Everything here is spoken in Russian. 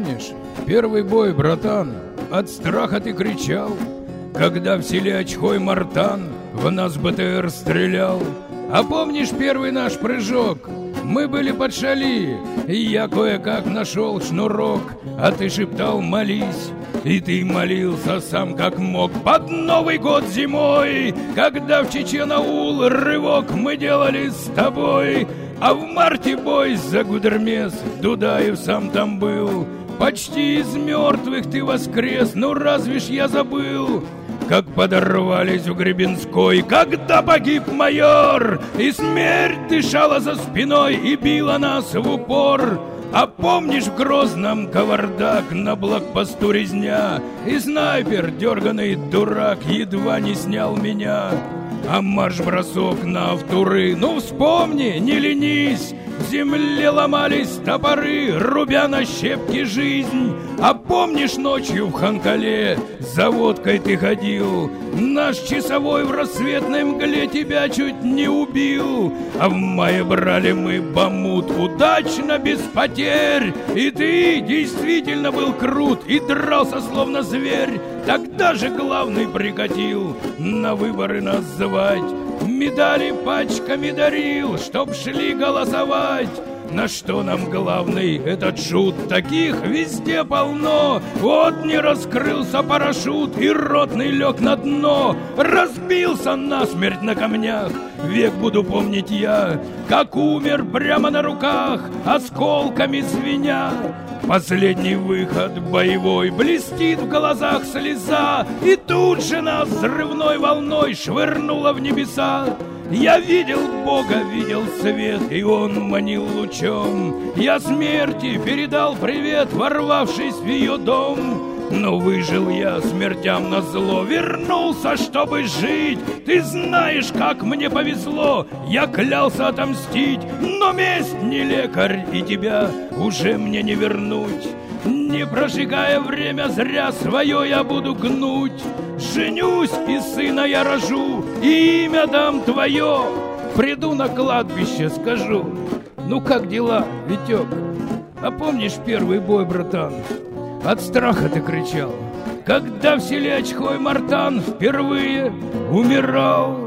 помнишь, первый бой, братан, от страха ты кричал, когда в селе Очхой-Мартан в нас БТР стрелял? А помнишь первый наш прыжок? Мы были под шали, и я кое-как нашел шнурок, а ты шептал «молись». И ты молился сам как мог под Новый год зимой, когда в Чечен-Аул рывок мы делали с тобой. А в марте бой за Гудермес, Дудаев сам там был. Почти из мертвых ты воскрес, ну разве ж я забыл, как подорвались у Гребенской, когда погиб майор, и смерть дышала за спиной и била нас в упор. А помнишь, в Грозном кавардак на блокпосту резня, и снайпер, дерганый дурак, едва не снял меня? А марш-бросок на Автуры, ну вспомни, не ленись, в земле ломались топоры, рубя на щепки жизнь. А помнишь, ночью в Ханкале за водкой ты ходил, наш часовой в рассветной мгле тебя чуть не убил. А в мае брали мы Бамут удачно, без потерь, и ты действительно был крут и дрался словно зверь. Тогда же главный прикатил на выборы нас звать, медали пачками дарил, чтоб шли голосовать. На что нам главный этот шут? Таких везде полно. Вот не раскрылся парашют, и ротный лег на дно. Разбился насмерть на камнях, век буду помнить я, как умер прямо на руках, осколками звеня. Последний выход боевой, блестит в глазах слеза, и тут же нас взрывной волной швырнуло в небеса. Я видел Бога, видел свет, и Он манил лучом. Я смерти передал привет, ворвавшись в ее дом. Но выжил я смертям назло, вернулся, чтобы жить. Ты знаешь, как мне повезло, я клялся отомстить. Но месть не лекарь, и тебя уже мне не вернуть. Не прожигая время зря, свое я буду гнуть. Женюсь, и сына я рожу, и имя дам твое. Приду на кладбище, скажу: ну как дела, Витек? А помнишь первый бой, братан? От страха ты кричал, когда в селе Очхой-Мартан впервые умирал.